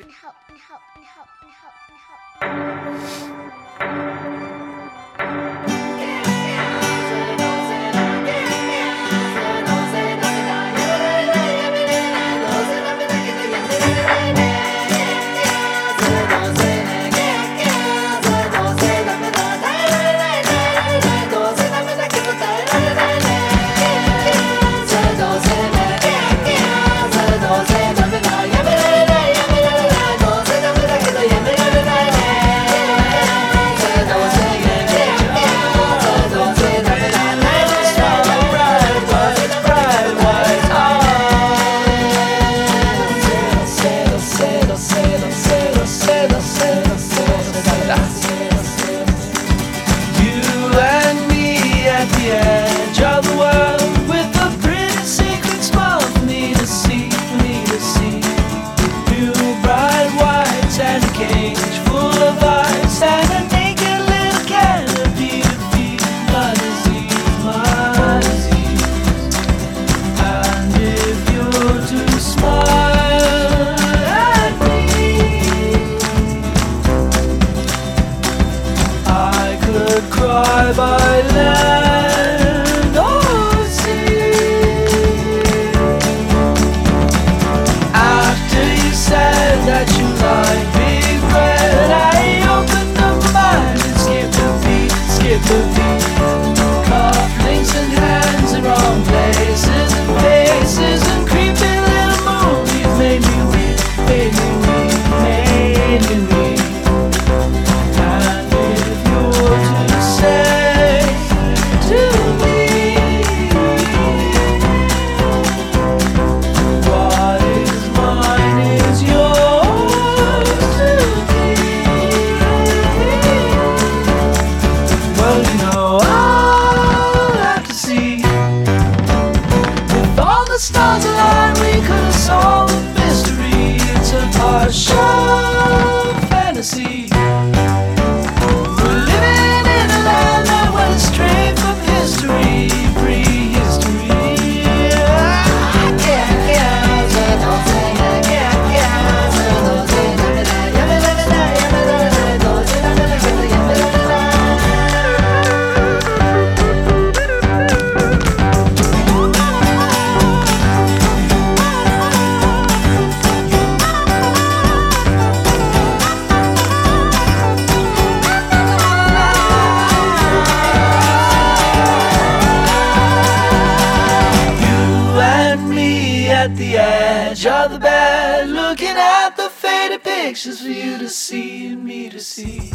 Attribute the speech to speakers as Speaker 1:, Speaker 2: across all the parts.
Speaker 1: at the edge of the bed, looking at the faded pictures for you to see and me to see.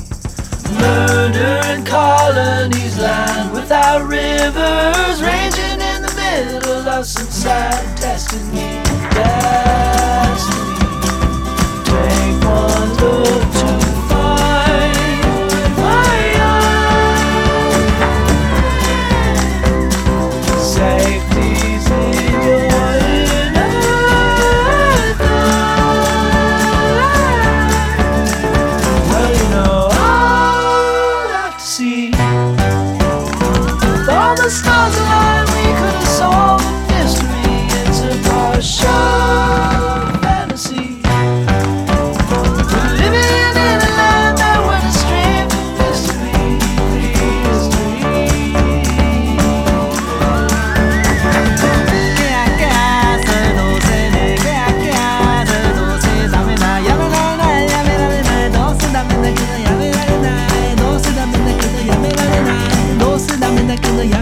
Speaker 1: Murder in colonies, land without rivers, raging in the middle of some sad destiny. Destiny. Take one look to find my eyes. Safety's in your inner thighs. Well, you know I'll have to see. With all the stars aligned, we could have solved the mystery. It's a partial fantasy. We're living in a land that went astray from history.
Speaker 2: History.